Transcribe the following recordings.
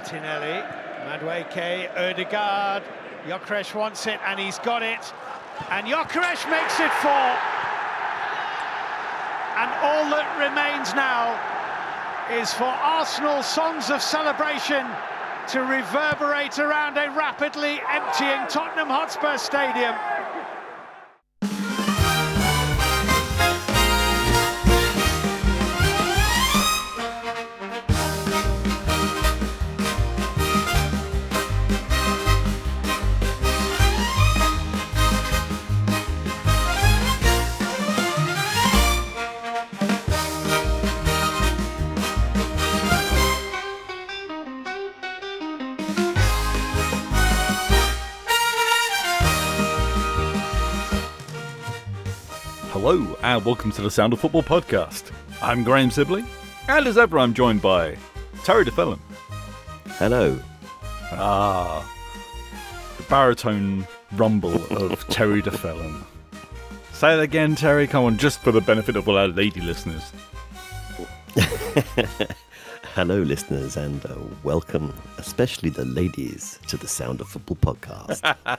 Martinelli, Madueke, Ødegaard, Gyökeres wants it and he's got it, and Gyökeres makes it 4. And all that remains now is for Arsenal songs of celebration to reverberate around a rapidly emptying Tottenham Hotspur Stadium. Hello and welcome to the Sound of Football podcast. I'm Graham Sibley, and as ever I'm joined by Terry DeFellon. Hello. The baritone rumble of Terry DeFellon. Say it again, Terry, come on, just for the benefit of all our lady listeners. Hello, listeners, and welcome, especially the ladies, to the Sound of Football podcast.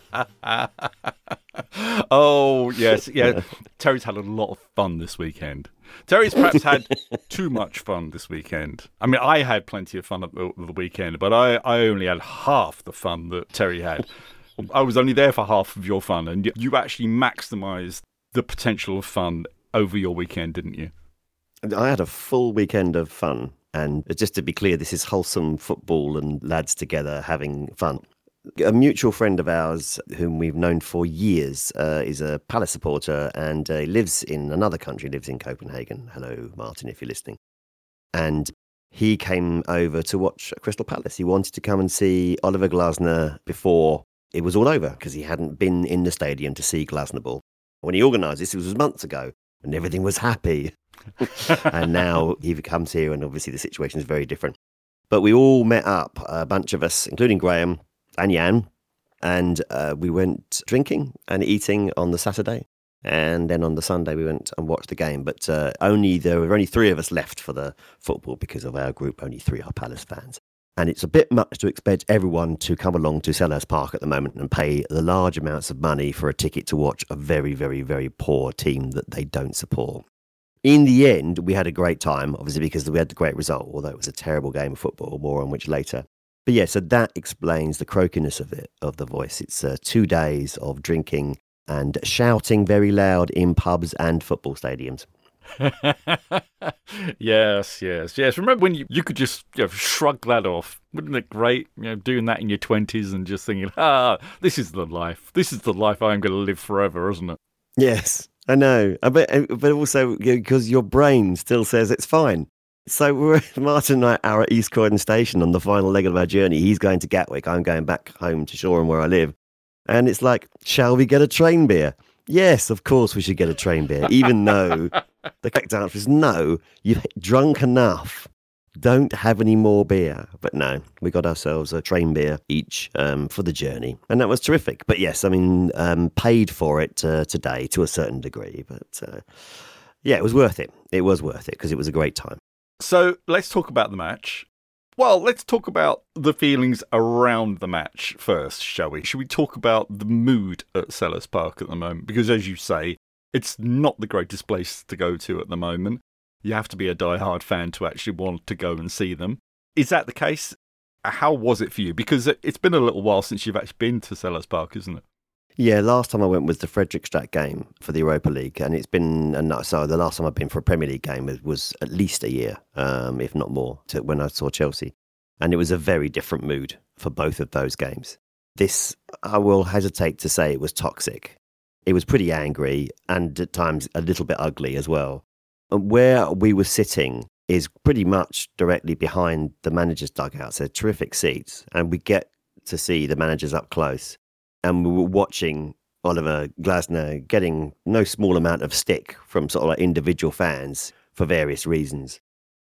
Oh, yes, yeah. Terry's had a lot of fun this weekend. Terry's perhaps had too much fun this weekend. I mean, I had plenty of fun at the weekend, but I only had half the fun that Terry had. I was only there for half of your fun, and you actually maximised the potential of fun over your weekend, didn't you? I had a full weekend of fun, and just to be clear, this is wholesome football and lads together having fun. A mutual friend of ours, whom we've known for years, is a Palace supporter and lives in another country, lives in Copenhagen. Hello, Martin, if you're listening. And he came over to watch Crystal Palace. He wanted to come and see Oliver Glasner before it was all over, because he hadn't been in the stadium to see Glasner ball. When he organised this, it was months ago, and everything was happy. And now he comes here, and obviously the situation is very different. But we all met up, a bunch of us, including Graham and Jan, and we went drinking and eating on the Saturday, and then on the Sunday we went and watched the game. But there were only 3 of us left for the football because of our group. Only 3 are Palace fans, and it's a bit much to expect everyone to come along to Selhurst Park at the moment and pay the large amounts of money for a ticket to watch a very, very, very poor team that they don't support. In the end, we had a great time, obviously, because we had the great result, although it was a terrible game of football, more on which later. But yeah, so that explains the croakiness of the voice. It's 2 days of drinking and shouting very loud in pubs and football stadiums. Yes. Remember when you could just shrug that off? Wouldn't it great? Doing that in your 20s and just thinking, this is the life. This is the life I'm going to live forever, isn't it? Yes, I know. But also because your brain still says it's fine. So Martin and I are at East Croydon Station on the final leg of our journey. He's going to Gatwick. I'm going back home to Shoreham where I live. And it's like, shall we get a train beer? Yes, of course we should get a train beer, even though the correct answer is no, you've drunk enough. Don't have any more beer. But no, we got ourselves a train beer each for the journey. And that was terrific. But yes, I mean, paid for it today to a certain degree. But yeah, it was worth it. It was worth it because it was a great time. So let's talk about the match. Well, let's talk about the feelings around the match first, shall we? Should we talk about the mood at Selhurst Park at the moment? Because as you say, it's not the greatest place to go to at the moment. You have to be a die-hard fan to actually want to go and see them. Is that the case? How was it for you? Because it's been a little while since you've actually been to Selhurst Park, isn't it? Yeah, last time I went was the Fredrikstad game for the Europa League, and it's been so the last time I've been for a Premier League game was at least a year, if not more, to when I saw Chelsea, and it was a very different mood for both of those games. This, I will hesitate to say, it was toxic. It was pretty angry and at times a little bit ugly as well. And where we were sitting is pretty much directly behind the manager's dugout. So terrific seats, and we get to see the managers up close. And we were watching Oliver Glasner getting no small amount of stick from sort of like individual fans for various reasons.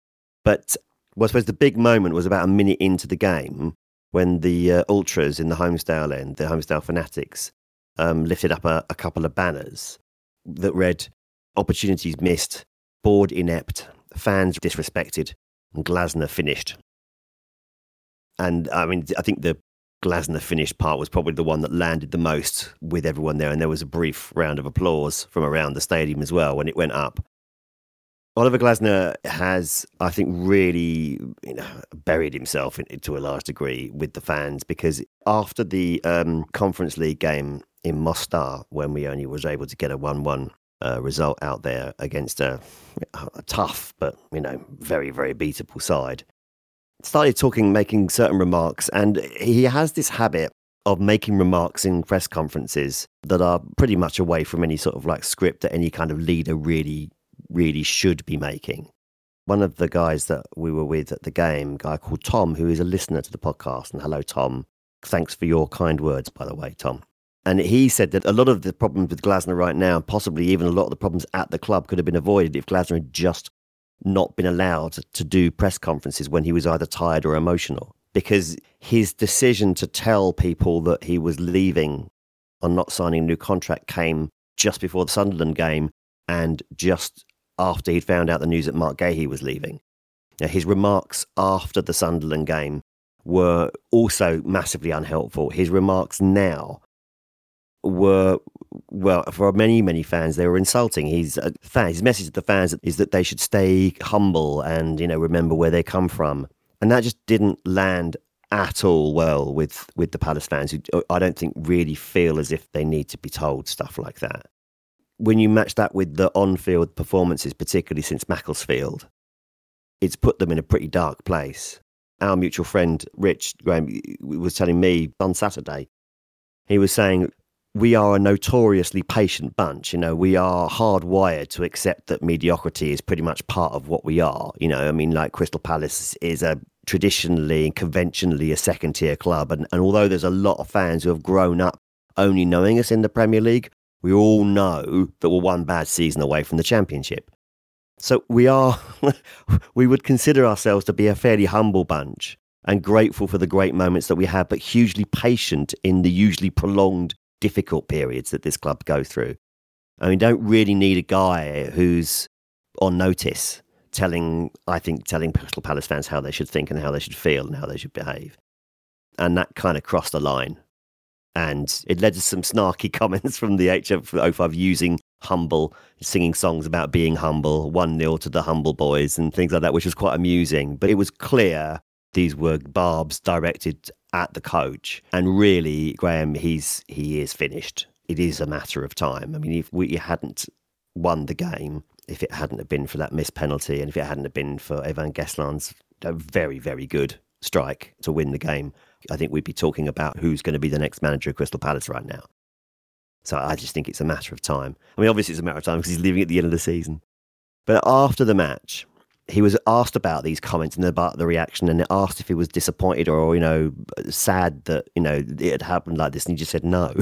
But I suppose the big moment was about a minute into the game when the ultras in the Holmesdale end, the Holmesdale fanatics, lifted up a couple of banners that read, "Opportunities missed, board inept, fans disrespected, and Glasner finished." And I mean, I think the Glasner finish part was probably the one that landed the most with everyone there. And there was a brief round of applause from around the stadium as well when it went up. Oliver Glasner has, I think, really buried himself to a large degree with the fans, because after the Conference League game in Mostar, when we only was able to get a 1-1 result out there against a tough but very, very beatable side, started making certain remarks, and he has this habit of making remarks in press conferences that are pretty much away from any sort of like script that any kind of leader really should be making. One of the guys that we were with at the game, a guy called Tom, who is a listener to the podcast, and hello Tom, thanks for your kind words, by the way, Tom. And he said that a lot of the problems with Glasner right now, possibly even a lot of the problems at the club, could have been avoided if Glasner had just not been allowed to do press conferences when he was either tired or emotional, because his decision to tell people that he was leaving on not signing a new contract came just before the Sunderland game and just after he'd found out the news that Mark Gahey was leaving. Now, his remarks after the Sunderland game were also massively unhelpful. His remarks now were, well, for many fans, they were insulting. His message to the fans is that they should stay humble and, remember where they come from. And that just didn't land at all well with the Palace fans, who I don't think really feel as if they need to be told stuff like that. When you match that with the on-field performances, particularly since Macclesfield, it's put them in a pretty dark place. Our mutual friend, Rich Graham, was telling me on Saturday, he was saying, we are a notoriously patient bunch. We are hardwired to accept that mediocrity is pretty much part of what we are. Like Crystal Palace is traditionally and conventionally a second-tier club. And although there's a lot of fans who have grown up only knowing us in the Premier League, we all know that we're one bad season away from the Championship. So we would consider ourselves to be a fairly humble bunch and grateful for the great moments that we have, but hugely patient in the usually prolonged, difficult periods that this club go through. Don't really need a guy who's on notice telling Crystal Palace fans how they should think and how they should feel and how they should behave. And that kind of crossed the line. And it led to some snarky comments from the HF05 using humble, singing songs about being humble, 1-0 to the humble boys and things like that, which was quite amusing. But it was clear these were barbs directed at the coach. And really, Graham, he is finished. It is a matter of time. If we hadn't won the game, if it hadn't have been for that missed penalty, and if it hadn't have been for Evan Geslan's very, very good strike to win the game, I think we'd be talking about who's going to be the next manager of Crystal Palace right now. So I just think it's a matter of time. Obviously it's a matter of time because he's leaving at the end of the season. But after the match, he was asked about these comments and about the reaction, and asked if he was disappointed or sad that it had happened like this, and he just said no.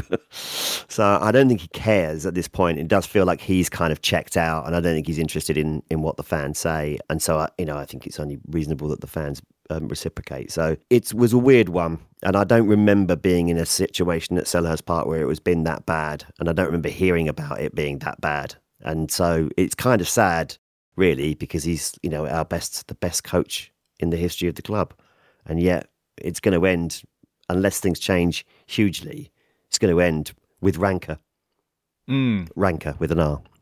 So I don't think he cares at this point. It does feel like he's kind of checked out, and I don't think he's interested in what the fans say. And so I think it's only reasonable that the fans reciprocate. So it was a weird one, and I don't remember being in a situation at Selhurst Park where it was been that bad, and I don't remember hearing about it being that bad. And so it's kind of sad, really, because he's the best coach in the history of the club, and yet it's going to end, unless things change hugely, it's going to end with rancour. Rancour with an R.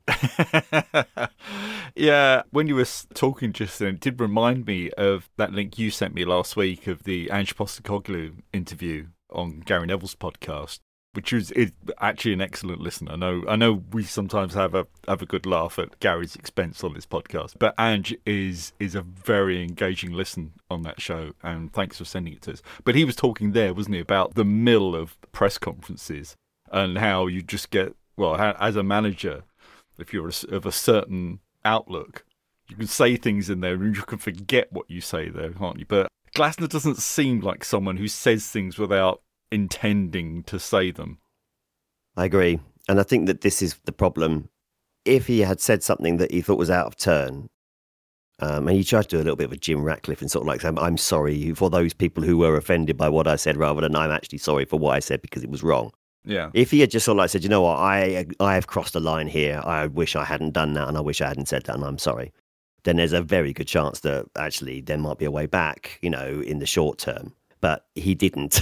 Yeah, when you were talking just then, it did remind me of that link you sent me last week of the Ange Postecoglou interview on Gary Neville's podcast, which is actually an excellent listen. I know we sometimes have a good laugh at Gary's expense on this podcast, but Ange is a very engaging listen on that show, and thanks for sending it to us. But he was talking there, wasn't he, about the mill of press conferences and how you just get, as a manager, if you're of a certain outlook, you can say things in there and you can forget what you say there, can't you? But Glasner doesn't seem like someone who says things without intending to say them. I agree. And I think that this is the problem. If he had said something that he thought was out of turn, and he tried to do a little bit of a Jim Ratcliffe and sort of like saying, I'm sorry for those people who were offended by what I said, rather than I'm actually sorry for what I said because it was wrong. Yeah. If he had just sort of like said, you know what, I have crossed a line here. I wish I hadn't done that, and I wish I hadn't said that, and I'm sorry. Then there's a very good chance that actually there might be a way back, in the short term. but he didn't.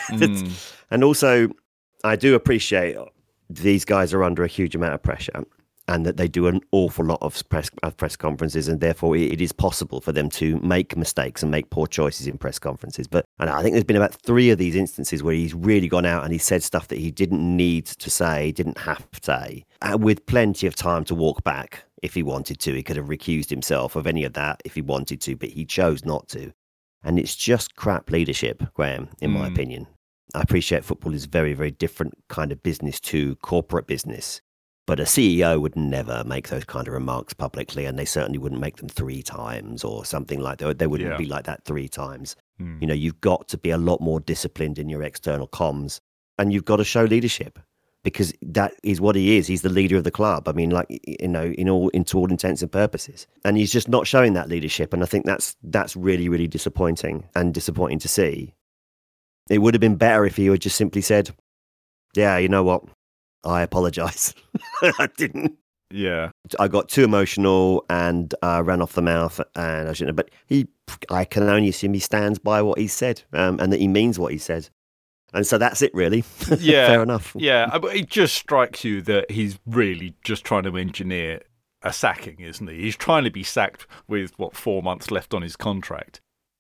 And also, I do appreciate these guys are under a huge amount of pressure and that they do an awful lot of press conferences, and therefore it is possible for them to make mistakes and make poor choices in press conferences. But and I think there's been about 3 of these instances where he's really gone out and he said stuff that he didn't need to say, didn't have to say, with plenty of time to walk back if he wanted to. He could have recused himself of any of that if he wanted to, but he chose not to. And it's just crap leadership, Graham, in my opinion. I appreciate football is a very, very different kind of business to corporate business. But a CEO would never make those kind of remarks publicly, and they certainly wouldn't make them 3 times or something like that. They wouldn't be like that 3 times. You know, you've got to be a lot more disciplined in your external comms, and you've got to show leadership, because that is what he is. He's the leader of the club. I mean, like, you know, to all intents and purposes. And he's just not showing that leadership. And I think that's really, really disappointing to see. It would have been better if he had just simply said, yeah, you know what? I apologise. I didn't. Yeah. I got too emotional and ran off the mouth, and I shouldn't have. But I can only assume he stands by what he said, and that he means what he said. And so that's it, really. Yeah. Fair enough. Yeah. But it just strikes you that he's really just trying to engineer a sacking, isn't he? He's trying to be sacked with, 4 months left on his contract.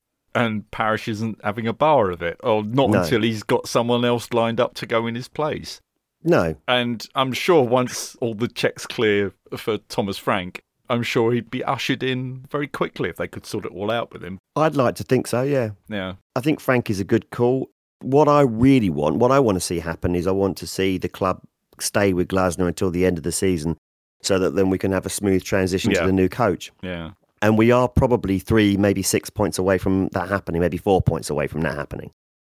And Parish isn't having a bar of it, or not until he's got someone else lined up to go in his place. No. And I'm sure once all the checks clear for Thomas Frank, I'm sure he'd be ushered in very quickly if they could sort it all out with him. I'd like to think so, yeah. Yeah. I think Frank is a good call. What I want to see happen is I want to see the club stay with Glasner until the end of the season, so that then we can have a smooth transition to the new coach. Yeah. And we are probably 3, maybe 6 points away from that happening, maybe 4 points away from that happening.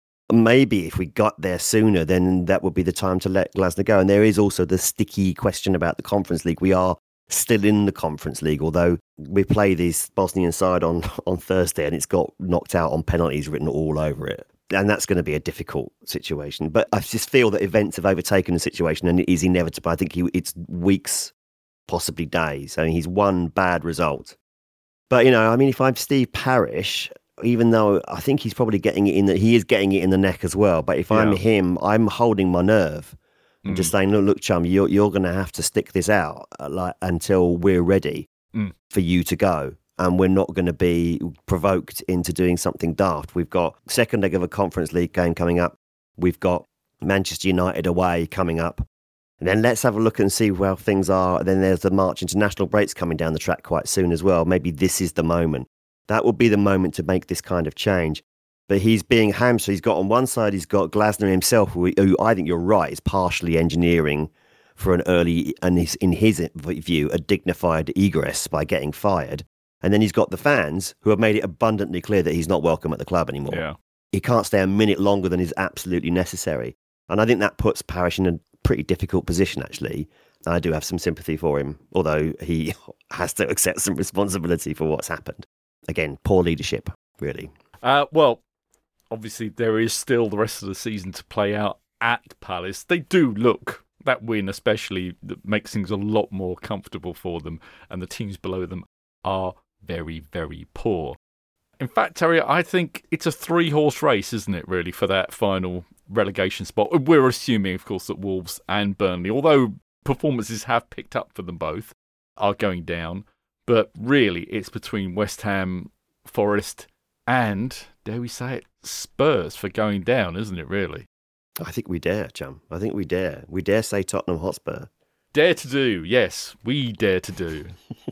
Maybe if we got there sooner, then that would be the time to let Glasner go. And there is also the sticky question about the Conference League. We are still in the Conference League, although we play this Bosnian side on Thursday, and it's got knocked out on penalties written all over it. And that's going to be a difficult situation. But I just feel that events have overtaken the situation, and it is inevitable. I think it's weeks, possibly days. I mean, he's one bad result. But, you know, I mean, if I'm Steve Parish, even though I think he's probably getting it he is getting it in the neck as well. But if I'm him, I'm holding my nerve and just saying, look, chum, you're going to have to stick this out until we're ready for you to go. And we're not going to be provoked into doing something daft. We've got second leg of a Conference League game coming up. We've got Manchester United away coming up. And then let's have a look and see how things are. Then there's the March international breaks coming down the track quite soon as well. Maybe this is the moment. That will be the moment to make this kind of change. But he's being hamstrung. He's got on one side, he's got Glasner himself, who I think you're right, is partially engineering for an early, and in his view, a dignified egress by getting fired. And then he's got the fans who have made it abundantly clear that he's not welcome at the club anymore. Yeah. He can't stay a minute longer than is absolutely necessary. And I think that puts Parish in a pretty difficult position, actually. I do have some sympathy for him, although he has to accept some responsibility for what's happened. Again, poor leadership, really. Well, obviously there is still the rest of the season to play out at Palace. They do look, that win especially, that makes things a lot more comfortable for them, and the teams below them are very, very poor. In fact, Terry, I think it's a 3-horse race, isn't it, really, for that final relegation spot? We're assuming, of course, that Wolves and Burnley, although performances have picked up for them both, are going down. But really, it's between West Ham, Forest, and, dare we say it, Spurs for going down, isn't it, really? I think we dare, chum. I think we dare. We dare say Tottenham Hotspur. Dare to do, yes. We dare to do.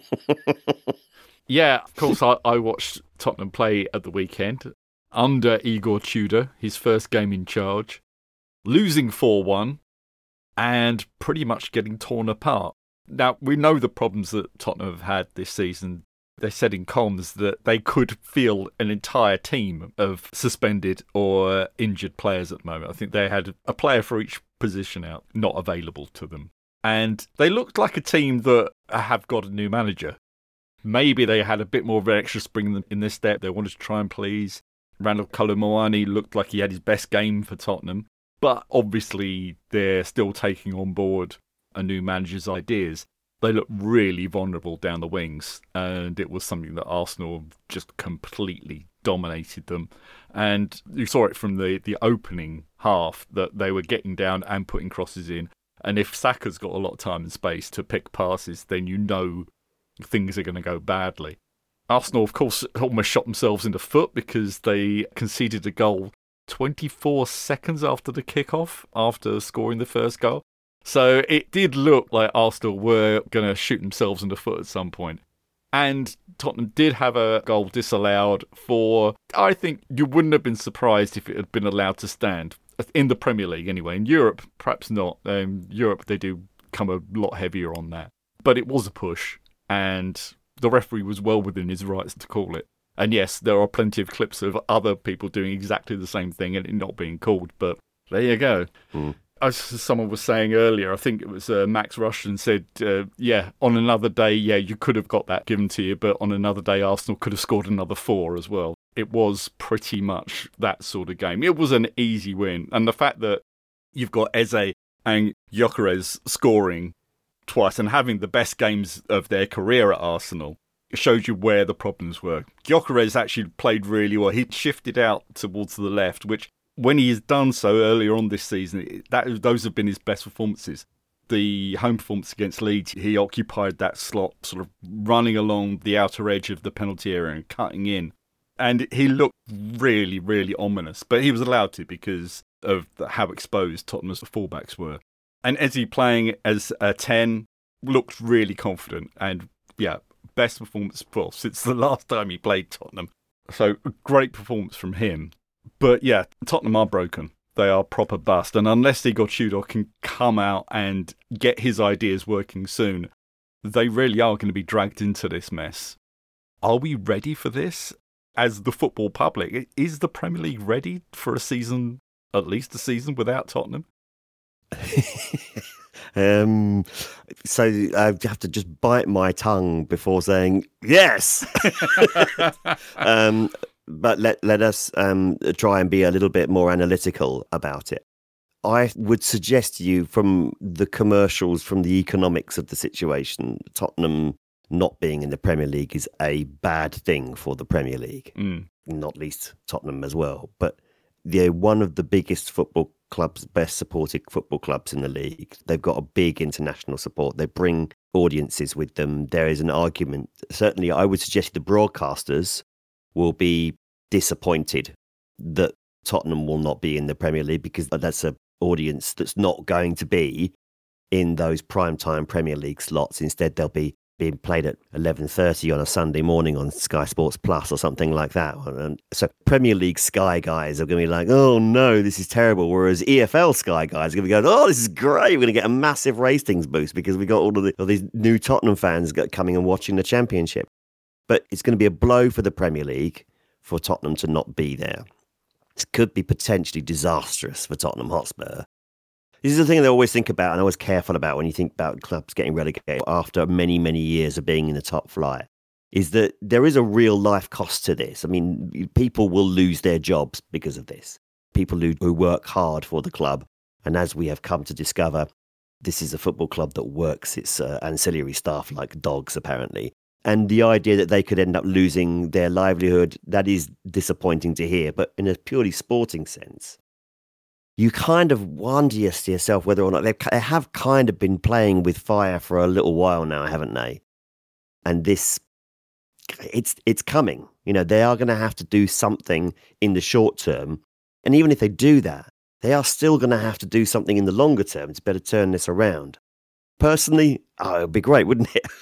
Yeah, of course, I watched Tottenham play at the weekend under Igor Tudor, his first game in charge, losing 4-1 and pretty much getting torn apart. Now, we know the problems that Tottenham have had this season. They said in comms that they could field an entire team of suspended or injured players at the moment. I think they had a player for each position out, not available to them. And they looked like a team that have got a new manager. Maybe they had a bit more of an extra spring in this step. They wanted to try and please. Randall Kolo-Muani looked like he had his best game for Tottenham. But obviously, they're still taking on board a new manager's ideas. They look really vulnerable down the wings, and it was something that Arsenal just completely dominated them. And you saw it from the opening half that they were getting down and putting crosses in. And if Saka's got a lot of time and space to pick passes, then you know things are going to go badly. Arsenal, of course, almost shot themselves in the foot because they conceded a goal 24 seconds after the kickoff, after scoring the first goal. So it did look like Arsenal were going to shoot themselves in the foot at some point. And Tottenham did have a goal disallowed for, I think you wouldn't have been surprised if it had been allowed to stand. In the Premier League anyway. In Europe, perhaps not. Europe, they do come a lot heavier on that. But it was a push, and the referee was well within his rights to call it. And yes, there are plenty of clips of other people doing exactly the same thing and it not being called, but there you go. As someone was saying earlier, I think it was Max Rushton said, on another day, you could have got that given to you, but on another day, Arsenal could have scored another 4 as well. It was pretty much that sort of game. It was an easy win. And the fact that you've got Eze and Gyökeres scoring twice and having the best games of their career at Arsenal, it shows you where the problems were. Gyökeres actually played really well. He shifted out towards the left, which when he has done so earlier on this season, those have been his best performances. The home performance against Leeds, he occupied that slot, sort of running along the outer edge of the penalty area and cutting in. And he looked really, really ominous. But he was allowed to because of how exposed Tottenham's fullbacks were. And Eze playing as a 10 looked really confident. And best performance since the last time he played Tottenham. So great performance from him. But Tottenham are broken. They are proper bust. And unless Igor Tudor can come out and get his ideas working soon, they really are going to be dragged into this mess. Are we ready for this? As the football public, is the Premier League ready for at least a season without Tottenham? So I have to just bite my tongue before saying yes. But let us try and be a little bit more analytical about it. I would suggest to you, from the commercials, from the economics of the situation, Tottenham not being in the Premier League is a bad thing for the Premier League, not least Tottenham as well. But they're one of the biggest football clubs, best supported football clubs in the league. They've got a big international support. They bring audiences with them. There is an argument. Certainly, I would suggest the broadcasters will be disappointed that Tottenham will not be in the Premier League because that's an audience that's not going to be in those primetime Premier League slots. Instead, they'll be being played at 11:30 on a Sunday morning on Sky Sports Plus or something like that. And so Premier League Sky guys are going to be like, oh no, this is terrible. Whereas EFL Sky guys are going to be going, oh, this is great. We're going to get a massive ratings boost because we got all these new Tottenham fans coming and watching the Championship. But it's going to be a blow for the Premier League for Tottenham to not be there. This could be potentially disastrous for Tottenham Hotspur. This is the thing they always think about and always careful about when you think about clubs getting relegated after many, many years of being in the top flight, is that there is a real life cost to this. I mean, people will lose their jobs because of this. People who work hard for the club. And as we have come to discover, this is a football club that works its ancillary staff like dogs, apparently. And the idea that they could end up losing their livelihood, that is disappointing to hear. But in a purely sporting sense, you kind of wonder to yourself whether or not they have kind of been playing with fire for a little while now, haven't they? And this, it's coming. You know, they are going to have to do something in the short term. And even if they do that, they are still going to have to do something in the longer term to better turn this around. Personally, it would be great, wouldn't it?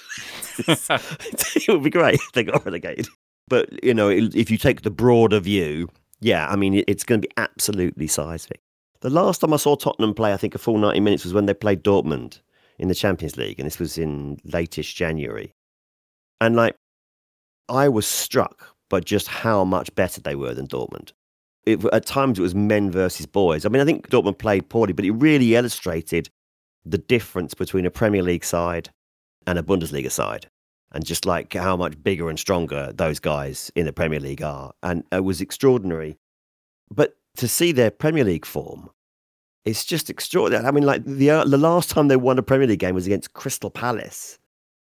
It would be great if they got relegated. But, you know, if you take the broader view, I mean, it's going to be absolutely seismic. The last time I saw Tottenham play, I think, a full 90 minutes was when they played Dortmund in the Champions League. And this was in late-ish January. And, I was struck by just how much better they were than Dortmund. At times, it was men versus boys. I mean, I think Dortmund played poorly, but it really illustrated the difference between a Premier League side and a Bundesliga side. And just how much bigger and stronger those guys in the Premier League are. And it was extraordinary. But to see their Premier League form, it's just extraordinary. I mean, the last time they won a Premier League game was against Crystal Palace.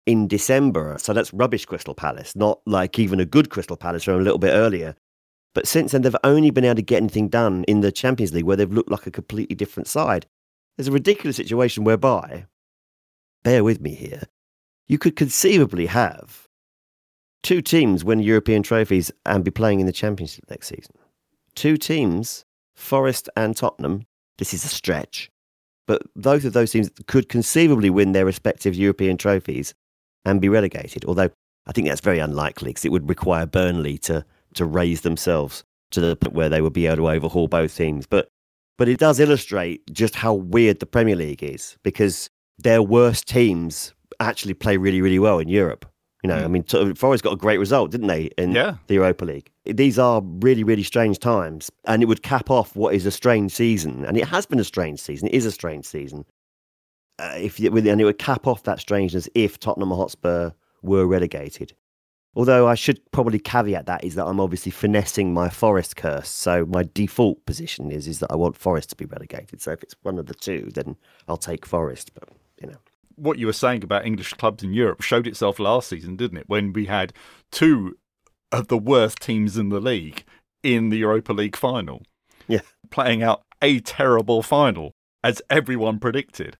in December. So that's rubbish Crystal Palace, not like even a good Crystal Palace from a little bit earlier. But since then, they've only been able to get anything done in the Champions League where they've looked like a completely different side. There's a ridiculous situation whereby, bear with me here, you could conceivably have two teams win European trophies and be playing in the Champions League next season. Two teams, Forest and Tottenham, this is a stretch, but both of those teams could conceivably win their respective European trophies and be relegated. Although I think that's very unlikely because it would require Burnley to raise themselves to the point where they would be able to overhaul both teams. But it does illustrate just how weird the Premier League is, because their worst teams actually play really, really well in Europe. You know, I mean, Forest got a great result, didn't they, in the Europa League? These are really, really strange times, and it would cap off what is a strange season. And it has been a strange season. It is a strange season. And it would cap off that strangeness if Tottenham Hotspur were relegated. Although I should probably caveat that is that I'm obviously finessing my Forest curse. So my default position is that I want Forest to be relegated. So if it's one of the two, then I'll take Forest. But, you know. What you were saying about English clubs in Europe showed itself last season, didn't it? When we had two of the worst teams in the league in the Europa League final. Yeah. Playing out a terrible final, as everyone predicted.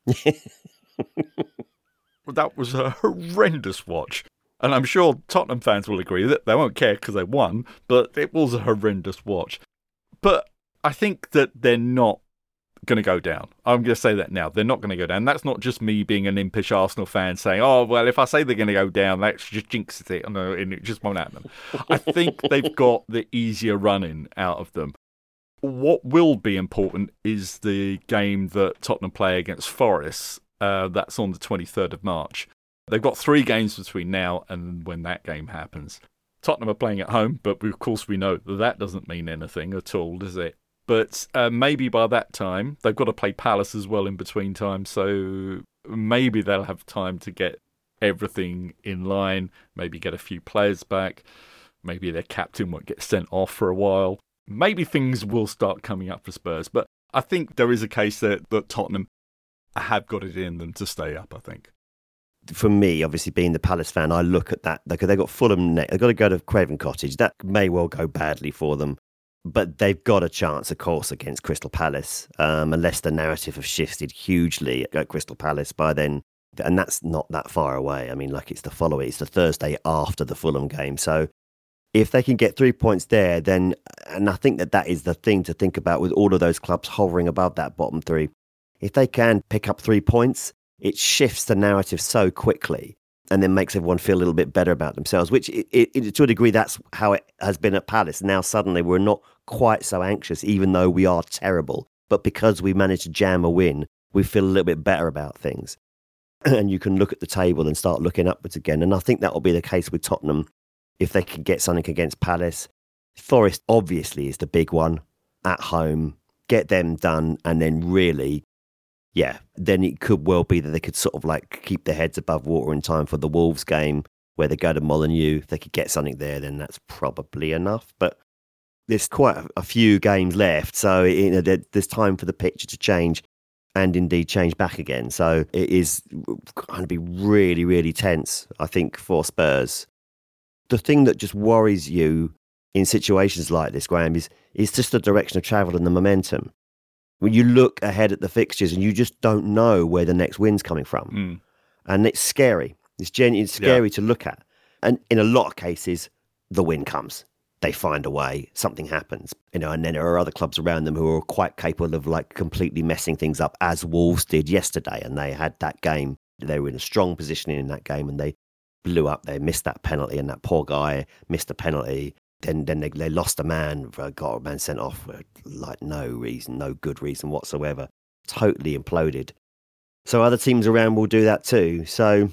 That was a horrendous watch. And I'm sure Tottenham fans will agree that they won't care because they won, but it was a horrendous watch. But I think that they're not going to go down. I'm going to say that now. They're not going to go down. That's not just me being an impish Arsenal fan saying, oh, well, if I say they're going to go down, that just jinxes it. No, it just won't happen. I think they've got the easier running out of them. What will be important is the game that Tottenham play against Forest. That's on the 23rd of March. They've got 3 games between now and when that game happens. Tottenham are playing at home, but of course we know that doesn't mean anything at all, does it? But maybe by that time, they've got to play Palace as well in between time, so maybe they'll have time to get everything in line, maybe get a few players back, maybe their captain won't get sent off for a while. Maybe things will start coming up for Spurs, but I think there is a case that Tottenham have got it in them to stay up, I think. For me, obviously being the Palace fan, I look at that because they've got Fulham next. They've got to go to Craven Cottage. That may well go badly for them, but they've got a chance, of course, against Crystal Palace, unless the narrative have shifted hugely at Crystal Palace by then. And that's not that far away. I mean, like it's the Thursday after the Fulham game. So if they can get 3 points there, then, and I think that is the thing to think about with all of those clubs hovering above that bottom 3. If they can pick up 3 points, it shifts the narrative so quickly and then makes everyone feel a little bit better about themselves, which it, to a degree, that's how it has been at Palace. Now, suddenly, we're not quite so anxious, even though we are terrible. But because we managed to jam a win, we feel a little bit better about things. And you can look at the table and start looking upwards again. And I think that will be the case with Tottenham if they can get something against Palace. Forest, obviously, is the big one at home. Get them done, and then really... yeah, then it could well be that they could sort of like keep their heads above water in time for the Wolves game where they go to Molineux. If they could get something there, then that's probably enough. But there's quite a few games left, so there's time for the picture to change and indeed change back again. So it is going to be really, really tense, I think, for Spurs. The thing that just worries you in situations like this, Graham, is just the direction of travel and the momentum. When you look ahead at the fixtures and you just don't know where the next win's coming from. And it's scary. It's genuinely scary to look at. And in a lot of cases, the win comes. They find a way, something happens. And then there are other clubs around them who are quite capable of like completely messing things up, as Wolves did yesterday. And they had that game. They were in a strong position in that game and they blew up. They missed that penalty and that poor guy missed a penalty. Then they lost a man, got a man sent off for like no good reason whatsoever. Totally imploded. So other teams around will do that too. So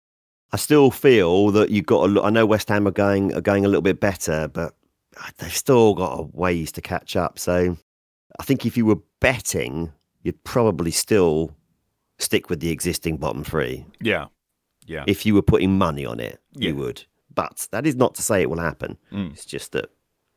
I still feel that you've got to look. I know West Ham are going a little bit better, but they've still got a ways to catch up. So I think if you were betting, you'd probably still stick with the existing bottom 3. Yeah. If you were putting money on it, you would. But that is not to say it will happen. It's just that...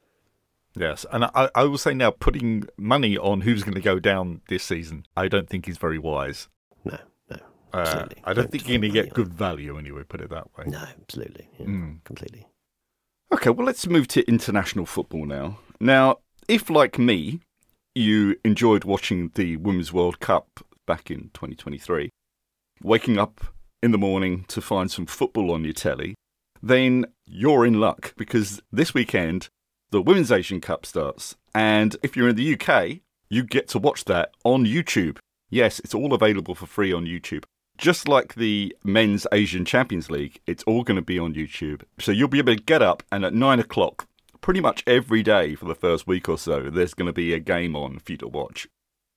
yes, and I will say now, putting money on who's going to go down this season, I don't think is very wise. No. Absolutely. I don't think you're going to get good value anyway, put it that way. No, absolutely. Yeah, completely. Okay, well, let's move to international football now. Now, if, like me, you enjoyed watching the Women's World Cup back in 2023, waking up in the morning to find some football on your telly, then you're in luck, because this weekend, the Women's Asian Cup starts. And if you're in the UK, you get to watch that on YouTube. Yes, it's all available for free on YouTube. Just like the Men's Asian Champions League, it's all going to be on YouTube. So you'll be able to get up, and at 9 o'clock, pretty much every day for the first week or so, there's going to be a game on for you to watch.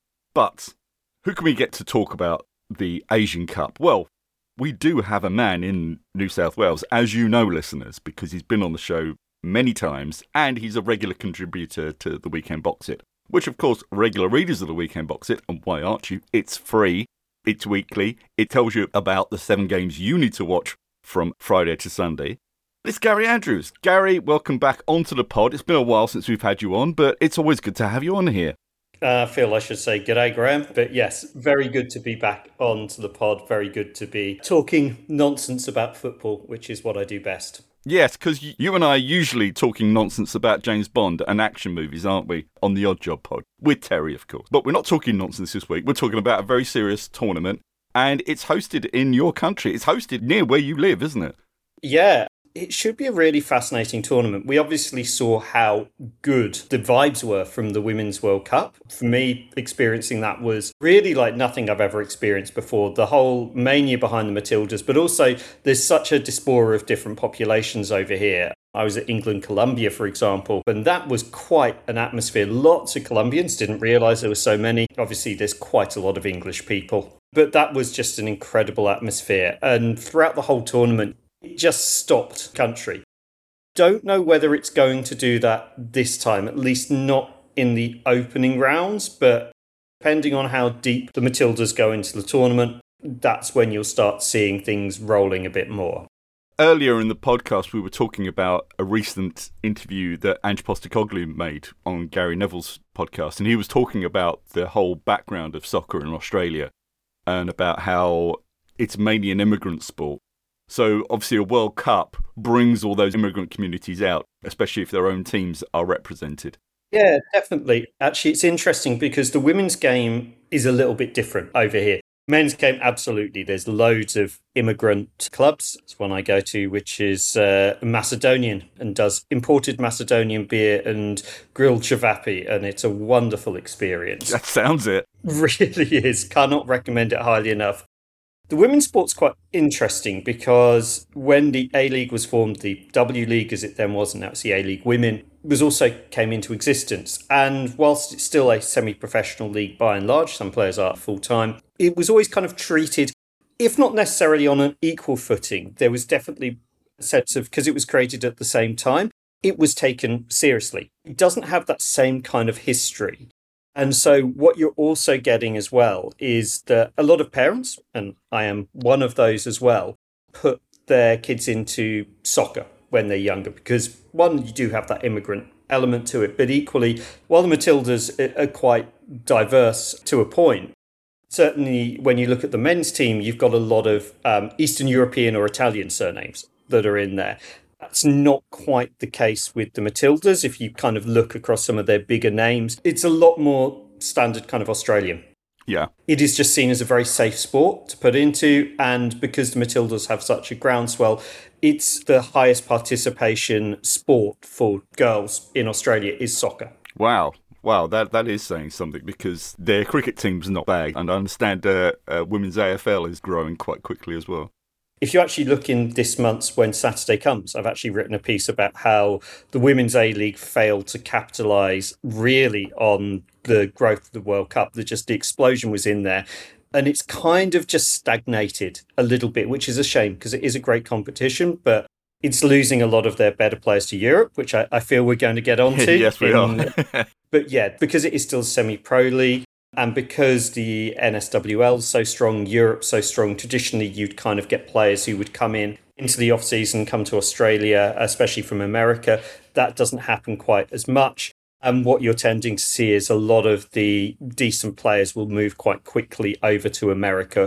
But who can we get to talk about the Asian Cup? Well, we do have a man in New South Wales, as you know, listeners, because he's been on the show many times, and he's a regular contributor to the Weekend Box It, which, of course, regular readers of the Weekend Box It, and why aren't you? It's free. It's weekly. It tells you about the 7 games you need to watch from Friday to Sunday. It's Gary Andrews. Gary, welcome back onto the pod. It's been a while since we've had you on, but it's always good to have you on here. I feel I should say g'day, Graham. But yes, very good to be back onto the pod. Very good to be talking nonsense about football, which is what I do best. Yes, because you and I are usually talking nonsense about James Bond and action movies, aren't we? On the Odd Job pod. With Terry, of course. But we're not talking nonsense this week. We're talking about a very serious tournament. And it's hosted in your country. It's hosted near where you live, isn't it? Yeah. It should be a really fascinating tournament. We obviously saw how good the vibes were from the Women's World Cup. For me, experiencing that was really like nothing I've ever experienced before. The whole mania behind the Matildas, but also there's such a diaspora of different populations over here. I was at England-Colombia, for example, and that was quite an atmosphere. Lots of Colombians, didn't realise there were so many. Obviously, there's quite a lot of English people. But that was just an incredible atmosphere. And throughout the whole tournament, it just stopped country. Don't know whether it's going to do that this time, at least not in the opening rounds, but depending on how deep the Matildas go into the tournament, that's when you'll start seeing things rolling a bit more. Earlier in the podcast, we were talking about a recent interview that Ange Postecoglou made on Gary Neville's podcast, and he was talking about the whole background of soccer in Australia and about how it's mainly an immigrant sport. So obviously a World Cup brings all those immigrant communities out, especially if their own teams are represented. Yeah, definitely. Actually, it's interesting because the women's game is a little bit different over here. Men's game, absolutely. There's loads of immigrant clubs. It's one I go to, which is Macedonian and does imported Macedonian beer and grilled cevapi, and it's a wonderful experience. That sounds it. Really is. Cannot recommend it highly enough. The women's sport's quite interesting because when the A-League was formed, the W-League as it then was, and now it's the A-League Women, was also came into existence. And whilst it's still a semi-professional league by and large, some players are full-time, it was always kind of treated, if not necessarily on an equal footing. There was definitely a sense of, because it was created at the same time, it was taken seriously. It doesn't have that same kind of history. And so what you're also getting as well is that a lot of parents, and I am one of those as well, put their kids into soccer when they're younger because, one, you do have that immigrant element to it, but equally, while the Matildas are quite diverse to a point, certainly when you look at the men's team, you've got a lot of Eastern European or Italian surnames that are in there. That's not quite the case with the Matildas. If you kind of look across some of their bigger names, it's a lot more standard kind of Australian. Yeah. It is just seen as a very safe sport to put into. And because the Matildas have such a groundswell, it's the highest participation sport for girls in Australia is soccer. Wow, that is saying something because their cricket team's not bad. And I understand women's AFL is growing quite quickly as well. If you actually look in this month's When Saturday Comes, I've actually written a piece about how the Women's A-League failed to capitalise really on the growth of the World Cup. The explosion was in there. And it's kind of just stagnated a little bit, which is a shame because it is a great competition, but it's losing a lot of their better players to Europe, which I feel we're going to get onto. Yes, we are. But yeah, because it is still semi-pro league, and because the NSWL is so strong, Europe's so strong, traditionally you'd kind of get players who would come into the off-season, come to Australia, especially from America. That doesn't happen quite as much. And what you're tending to see is a lot of the decent players will move quite quickly over to America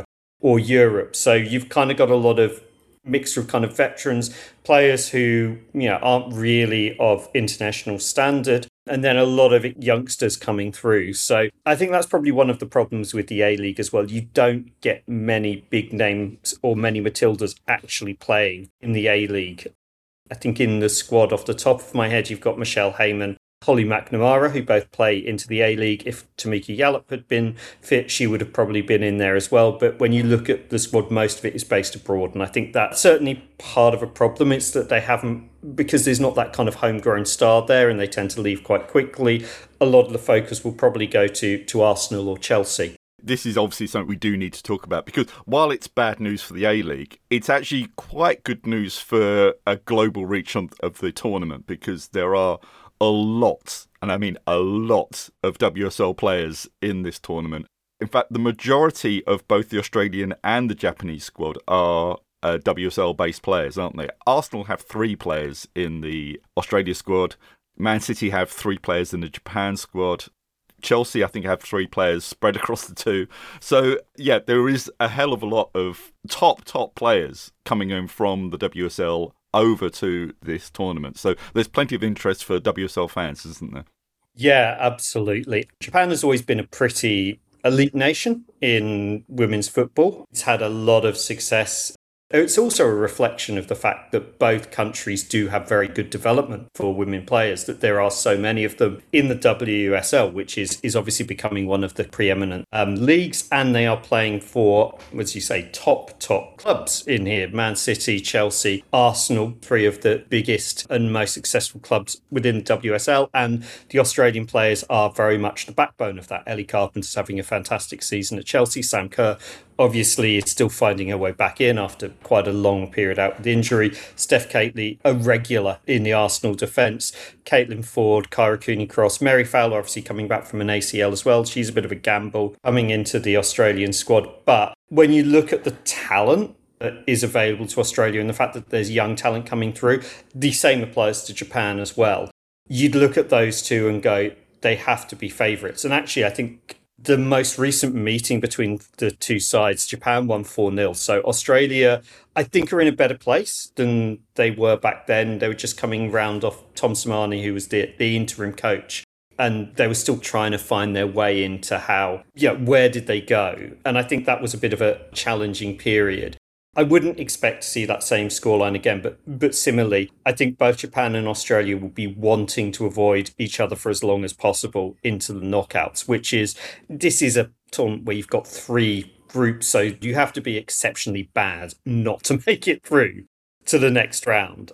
or Europe. So you've kind of got a lot of mixture of kind of veterans, players who, aren't really of international standard, and then a lot of youngsters coming through. So I think that's probably one of the problems with the A-League as well. You don't get many big names or many Matildas actually playing in the A-League. I think in the squad, off the top of my head, you've got Michelle Heyman, Holly McNamara, who both play into the A-League. If Tamika Yallop had been fit, she would have probably been in there as well. But when you look at the squad, most of it is based abroad. And I think that's certainly part of a problem. It's that they haven't, because there's not that kind of homegrown star there and they tend to leave quite quickly, a lot of the focus will probably go to Arsenal or Chelsea. This is obviously something we do need to talk about, because while it's bad news for the A-League, it's actually quite good news for a global reach of the tournament, because there are a lot, and I mean a lot, of WSL players in this tournament. In fact, the majority of both the Australian and the Japanese squad are WSL-based players, aren't they? Arsenal have 3 players in the Australia squad. Man City have 3 players in the Japan squad. Chelsea, I think, have 3 players spread across the 2. So, yeah, there is a hell of a lot of top players coming in from the WSL over to this tournament. So there's plenty of interest for WSL fans, isn't there? Yeah, absolutely. Japan has always been a pretty elite nation in women's football. It's had a lot of success. It's also a reflection of the fact that both countries do have very good development for women players, that there are so many of them in the WSL, which is obviously becoming one of the preeminent leagues. And they are playing for, as you say, top clubs in here. Man City, Chelsea, Arsenal, 3 of the biggest and most successful clubs within the WSL. And the Australian players are very much the backbone of that. Ellie Carpenter's having a fantastic season at Chelsea. Sam Kerr obviously is still finding her way back in after quite a long period out with injury. Steph Catley, a regular in the Arsenal defence. Caitlin Ford, Kyra Cooney-Cross, Mary Fowler obviously coming back from an ACL as well. She's a bit of a gamble coming into the Australian squad. But when you look at the talent that is available to Australia and the fact that there's young talent coming through, the same applies to Japan as well. You'd look at those two and go, they have to be favourites. And actually, I think the most recent meeting between the two sides, Japan won 4-0. So Australia, I think, are in a better place than they were back then. They were just coming round off Tom Samani, who was the interim coach. And they were still trying to find their way into where did they go? And I think that was a bit of a challenging period. I wouldn't expect to see that same scoreline again, but similarly, I think both Japan and Australia will be wanting to avoid each other for as long as possible into the knockouts, this is a tournament where you've got 3 groups, so you have to be exceptionally bad not to make it through to the next round.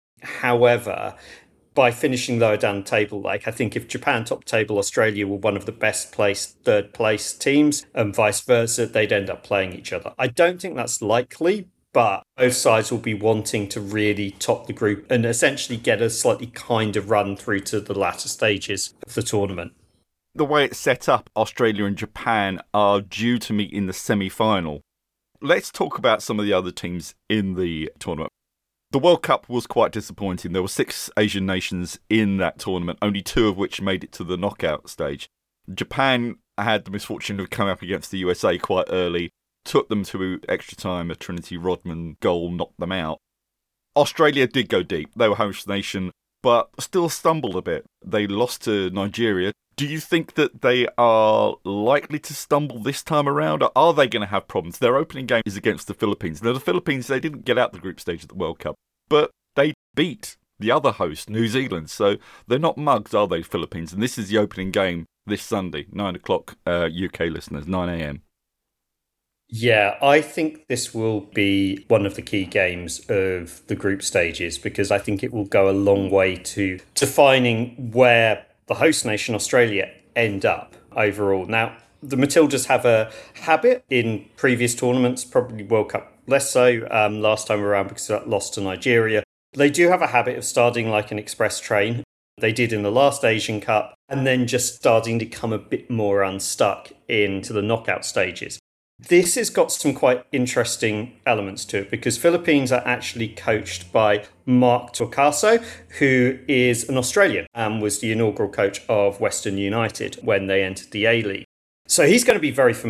However, by finishing lower down the table, I think if Japan top table, Australia were one of the best placed third place teams and vice versa, they'd end up playing each other. I don't think that's likely, but both sides will be wanting to really top the group and essentially get a slightly kinder run through to the latter stages of the tournament. The way it's set up, Australia and Japan are due to meet in the semi-final. Let's talk about some of the other teams in the tournament. The World Cup was quite disappointing. There were 6 Asian nations in that tournament, only 2 of which made it to the knockout stage. Japan had the misfortune of coming up against the USA quite early, took them to extra time. A Trinity Rodman goal knocked them out. Australia did go deep. They were host nation, but still stumbled a bit. They lost to Nigeria. Do you think that they are likely to stumble this time around, or are they going to have problems? Their opening game is against the Philippines. Now, the Philippines, they didn't get out the group stage of the World Cup, but they beat the other host, New Zealand. So they're not mugs, are they, Philippines? And this is the opening game this Sunday, 9 o'clock, UK listeners, 9 a.m. Yeah, I think this will be one of the key games of the group stages, because I think it will go a long way to defining where the host nation, Australia, end up overall. Now, the Matildas have a habit in previous tournaments, probably World Cup less so last time around because that lost to Nigeria. They do have a habit of starting like an express train. They did in the last Asian Cup, and then just starting to come a bit more unstuck into the knockout stages. This has got some quite interesting elements to it, because Philippines are actually coached by Mark Torcaso, who is an Australian and was the inaugural coach of Western United when they entered the A-League. So he's going to be very familiar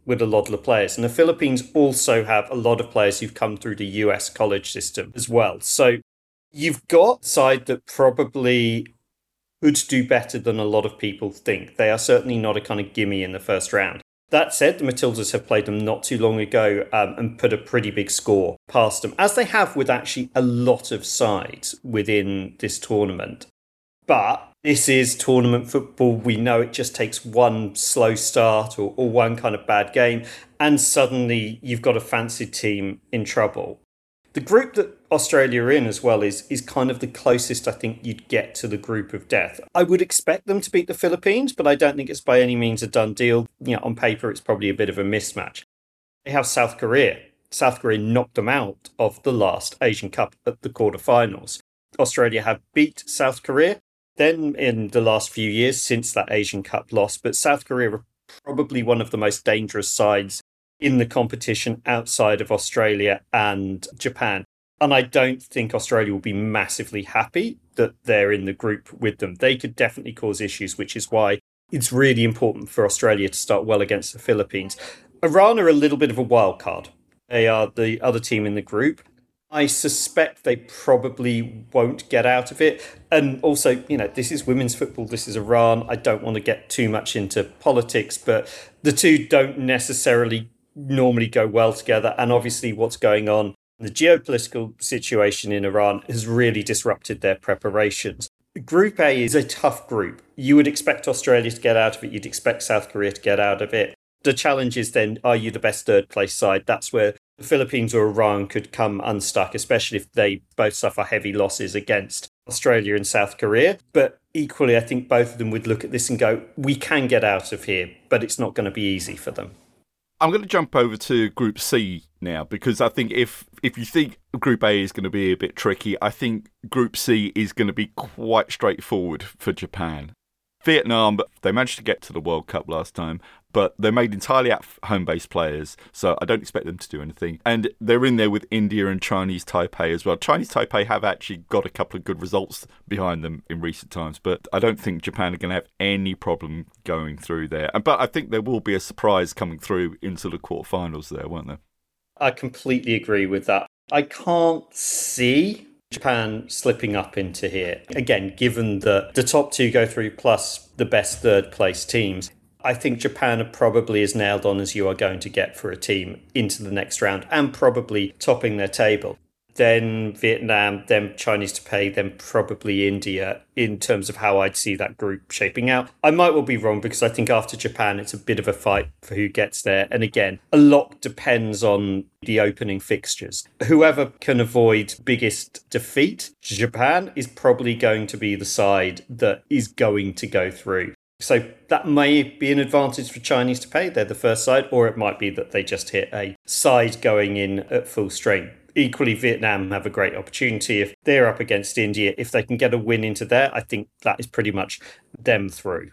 with a lot of the players. And the Philippines also have a lot of players who've come through the US college system as well. So you've got a side that probably could do better than a lot of people think. They are certainly not a kind of gimme in the first round. That said, the Matildas have played them not too long ago and put a pretty big score past them, as they have with actually a lot of sides within this tournament. But this is tournament football. We know it just takes one slow start or one kind of bad game, and suddenly you've got a fancied team in trouble. The group that Australia are in as well is kind of the closest I think you'd get to the group of death. I would expect them to beat the Philippines, but I don't think it's by any means a done deal. On paper, it's probably a bit of a mismatch. They have South Korea. South Korea knocked them out of the last Asian Cup at the quarterfinals. Australia have beat South Korea then in the last few years since that Asian Cup loss, but South Korea are probably one of the most dangerous sides in the competition outside of Australia and Japan. And I don't think Australia will be massively happy that they're in the group with them. They could definitely cause issues, which is why it's really important for Australia to start well against the Philippines. Iran are a little bit of a wild card. They are the other team in the group. I suspect they probably won't get out of it. And also, this is women's football. This is Iran. I don't want to get too much into politics, but the two don't necessarily normally go well together. And obviously what's going on, the geopolitical situation in Iran has really disrupted their preparations. Group A is a tough group. You would expect Australia to get out of it. You'd expect South Korea to get out of it. The challenge is then, are you the best third place side? That's where the Philippines or Iran could come unstuck, especially if they both suffer heavy losses against Australia and South Korea. But equally, I think both of them would look at this and go, we can get out of here, but it's not going to be easy for them. I'm going to jump over to Group C now, because I think if you think Group A is going to be a bit tricky, I think Group C is going to be quite straightforward for Japan. Vietnam, they managed to get to the World Cup last time, but they're made entirely out of home-based players, so I don't expect them to do anything. And they're in there with India and Chinese Taipei as well. Chinese Taipei have actually got a couple of good results behind them in recent times, but I don't think Japan are going to have any problem going through there. But I think there will be a surprise coming through into the quarterfinals there, won't there? I completely agree with that. I can't see Japan slipping up into here. Again, given that the top two go through plus the best third place teams, I think Japan are probably as nailed on as you are going to get for a team into the next round and probably topping their table. Then Vietnam, then Chinese Taipei, then probably India in terms of how I'd see that group shaping out. I might well be wrong because I think after Japan, it's a bit of a fight for who gets there. And again, a lot depends on the opening fixtures. Whoever can avoid biggest defeat, Japan is probably going to be the side that is going to go through. So that may be an advantage for Chinese Taipei. They're the first side, or it might be that they just hit a side going in at full strength. Equally, Vietnam have a great opportunity if they're up against India. If they can get a win into there, I think that is pretty much them through.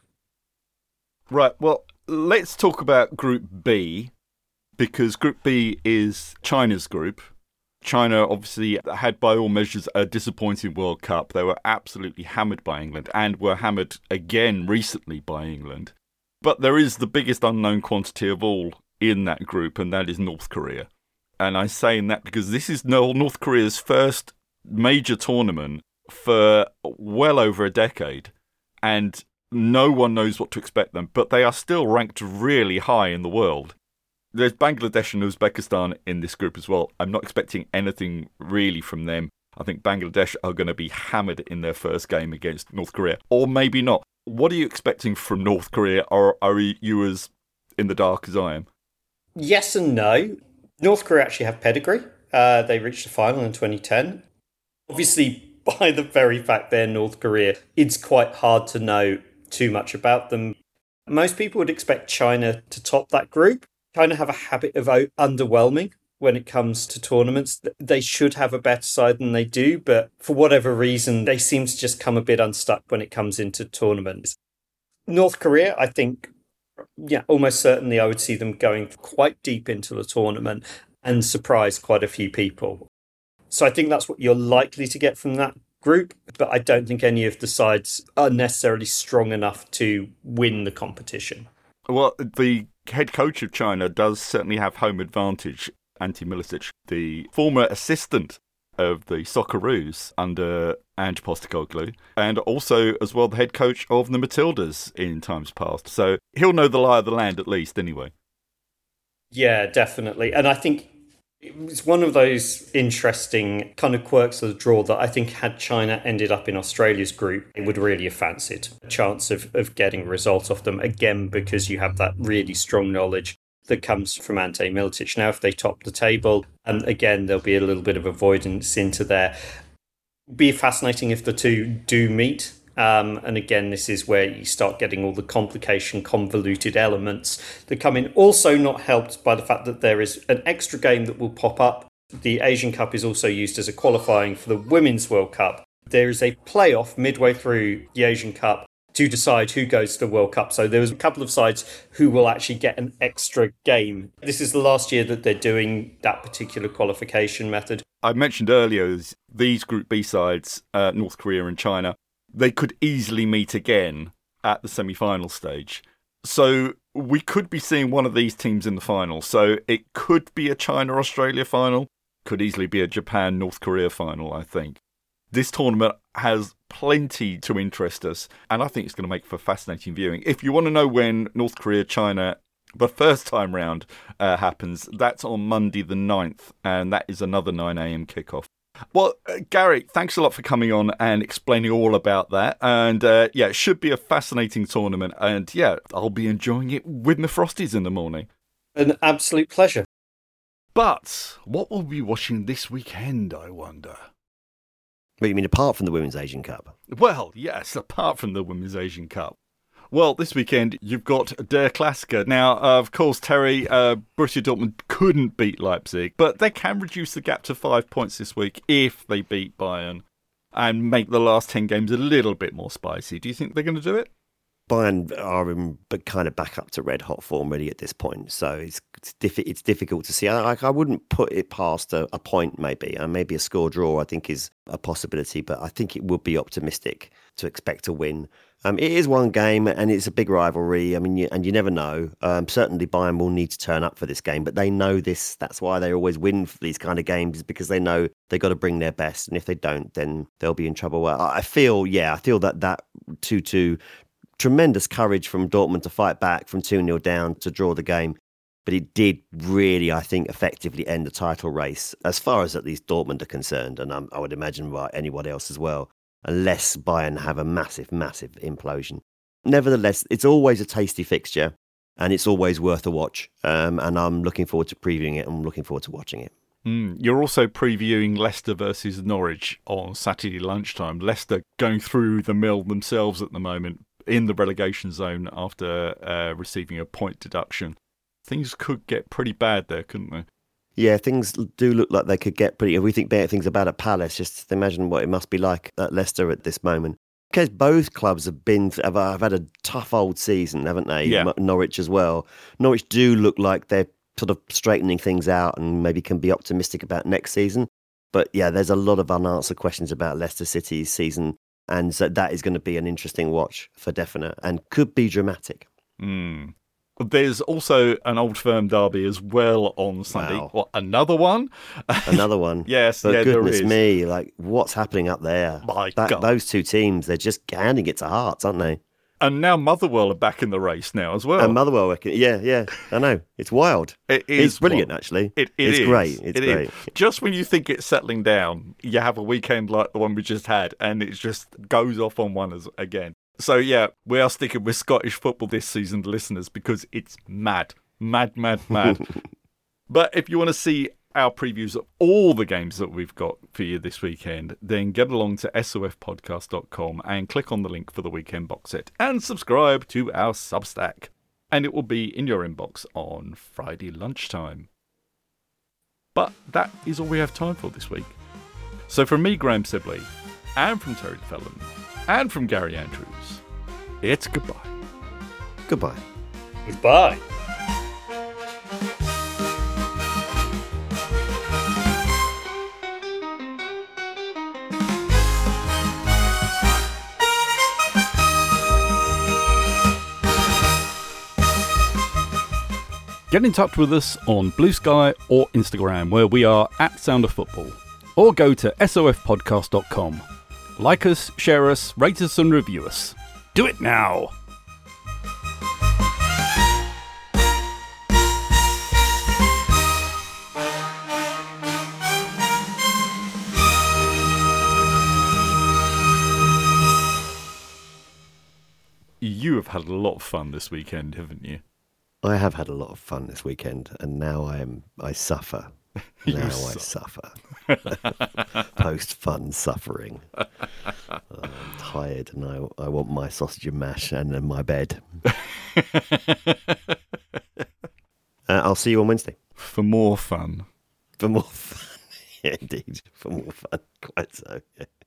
Right, well, let's talk about Group B, because Group B is China's group. China obviously had, by all measures, a disappointing World Cup. They were absolutely hammered by England and were hammered again recently by England. But there is the biggest unknown quantity of all in that group, and that is North Korea. And I say in that because this is North Korea's first major tournament for well over a decade, and no one knows what to expect them, but they are still ranked really high in the world. There's Bangladesh and Uzbekistan in this group as well. I'm not expecting anything really from them. I think Bangladesh are going to be hammered in their first game against North Korea, or maybe not. What are you expecting from North Korea, or are you as in the dark as I am? Yes and no. North Korea actually have pedigree. They reached the final in 2010. Obviously, by the very fact they're North Korea, it's quite hard to know too much about them. Most people would expect China to top that group. China have a habit of underwhelming when it comes to tournaments. They should have a better side than they do, but for whatever reason, they seem to just come a bit unstuck when it comes into tournaments. North Korea, I think, almost certainly I would see them going quite deep into the tournament and surprise quite a few people. So I think that's what you're likely to get from that group, but I don't think any of the sides are necessarily strong enough to win the competition. Well, the head coach of China does certainly have home advantage. Ante Milicic, the former assistant of the Socceroos under Ange Postecoglou, and also as well the head coach of the Matildas in times past. So he'll know the lie of the land at least anyway. Yeah, definitely. And I think it was one of those interesting kind of quirks of the draw that I think had China ended up in Australia's group, it would really have fancied a chance of getting a result off them, again, because you have that really strong knowledge that comes from Ante Milicic. Now, if they top the table, and again, there'll be a little bit of avoidance into there. Be fascinating if the two do meet. And again, this is where you start getting all the convoluted elements that come in. Also not helped by the fact that there is an extra game that will pop up. The Asian Cup is also used as a qualifying for the Women's World Cup. There is a playoff midway through the Asian Cup to decide who goes to the World Cup. So there was a couple of sides who will actually get an extra game. This is the last year that they're doing that particular qualification method. I mentioned earlier these Group B sides, North Korea and China, they could easily meet again at the semi-final stage. So we could be seeing one of these teams in the final. So it could be a China-Australia final, could easily be a Japan-North Korea final, I think. This tournament has plenty to interest us, and I think it's going to make for fascinating viewing. If you want to know when North Korea-China, the first time round, happens, that's on Monday the 9th, and that is another 9 a.m. kickoff. Well, Gary, thanks a lot for coming on and explaining all about that. And it should be a fascinating tournament. And I'll be enjoying it with my Frosties in the morning. An absolute pleasure. But what will we be watching this weekend, I wonder? What, you mean apart from the Women's Asian Cup? Well, yes, apart from the Women's Asian Cup. Well, this weekend, you've got Der Klassiker. Now, of course, Terry, Borussia Dortmund couldn't beat Leipzig, but they can reduce the gap to 5 points this week if they beat Bayern and make the last 10 games a little bit more spicy. Do you think they're going to do it? Bayern are in kind of back up to red-hot form really at this point, so it's difficult to see. I wouldn't put it past a point maybe, and maybe a score draw I think is a possibility, but I think it would be optimistic to expect a win. It is one game and it's a big rivalry. I mean, you never know. Certainly Bayern will need to turn up for this game, but they know this. That's why they always win for these kind of games, because they know they've got to bring their best. And if they don't, then they'll be in trouble. I feel that 2-2, tremendous courage from Dortmund to fight back from 2-0 down to draw the game. But it did really, I think, effectively end the title race, as far as at least Dortmund are concerned. And I would imagine by anyone else as well, unless Bayern have a massive, massive implosion. Nevertheless, it's always a tasty fixture and it's always worth a watch. And I'm looking forward to previewing it and I'm looking forward to watching it. You're also previewing Leicester versus Norwich on Saturday lunchtime. Leicester going through the mill themselves at the moment in the relegation zone after receiving a point deduction. Things could get pretty bad there, couldn't they? Yeah, things do look like they could get pretty... If we think better things about at Palace, just imagine what it must be like at Leicester at this moment. Because both clubs have had a tough old season, haven't they? Yeah. Norwich as well. Norwich do look like they're sort of straightening things out and maybe can be optimistic about next season. But yeah, there's a lot of unanswered questions about Leicester City's season. And so that is going to be an interesting watch for definite and could be dramatic. There's also an Old Firm derby as well on Sunday. Wow. What, another one? Another one. Yes, For there goodness is. me, like what's happening up there? My God. Those two teams, they're just handing it to Hearts, aren't they? And now Motherwell are back in the race now as well. And Motherwell, yeah, I know. It's wild. It is It's brilliant, wild. actually. It's is great. It's It great. is. Just when you think it's settling down, you have a weekend like the one we just had, and it just goes off on one again. So, yeah, we are sticking with Scottish football this season, listeners, because it's mad. Mad. But if you want to see our previews of all the games that we've got for you this weekend, then get along to sofpodcast.com and click on the link for the weekend box set and subscribe to our Substack. And it will be in your inbox on Friday lunchtime. But that is all we have time for this week. So from me, Graham Sibley, and from Terry Fellon, and from Gary Andrews, it's goodbye. Goodbye. Goodbye. Get in touch with us on Blue Sky or Instagram, where we are at Sound of Football. Or go to sofpodcast.com. Like us, share us, rate us and review us. Do it now! You have had a lot of fun this weekend, haven't you? I have had a lot of fun this weekend, and now I suffer. Now I suffer. Post-fun suffering. I'm tired, and I want my sausage and mash and then my bed. I'll see you on Wednesday. For more fun. For more fun. Yeah, indeed. For more fun. Quite so, yeah.